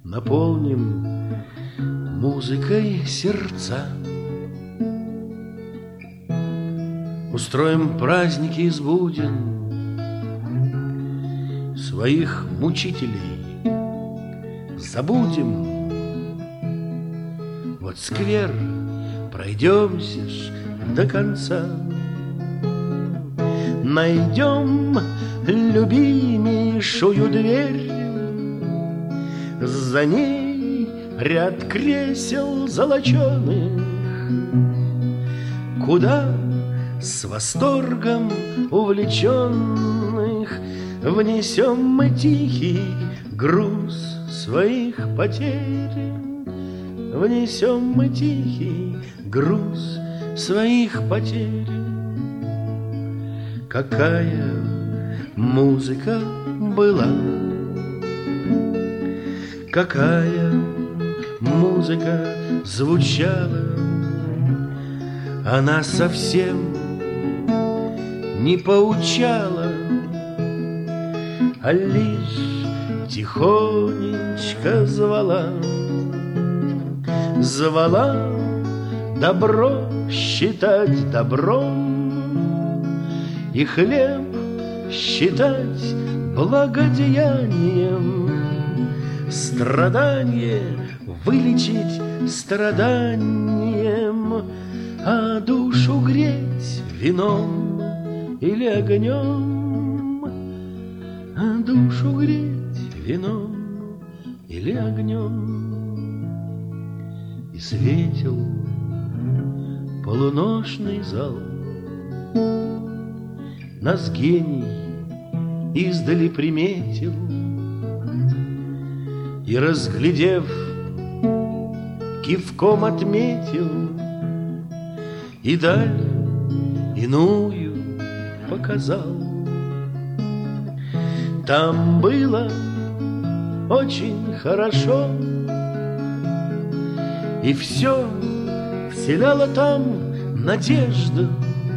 наполним музыкой сердца. Устроим праздники из буден, своих мучителей забудем. Вот сквер пройдемся ж до конца, найдем любимейшую дверь, за ней ряд кресел золоченых, куда с восторгом увлеченных внесем мы тихий груз своих потерь. Внесем мы тихий груз своих потерь. Какая музыка была, какая музыка звучала, она совсем не поучала, а лишь тихонечко звала. Звала добро считать добром и хлеб считать благодеянием, страдание вылечить страданием, а душу греть вином или огнем, а душу греть вином или огнем. И светил полуношный зал, нас гений издали приметил, и, разглядев, кивком отметил, и даль иную показал. Там было очень хорошо, и все вселяло там надежду,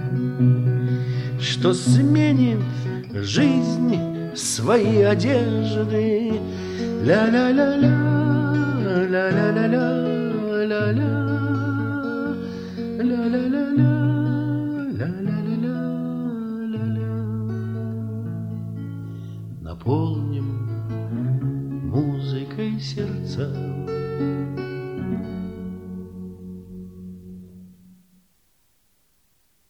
что сменит жизнь свои одежды. Ля-ля-ля-ля, ля-ля-ля-ля, ля-ля, ля-ля-ля-ля, ля-ля-ля-ля, ля-ля. Наполним музыкой сердца.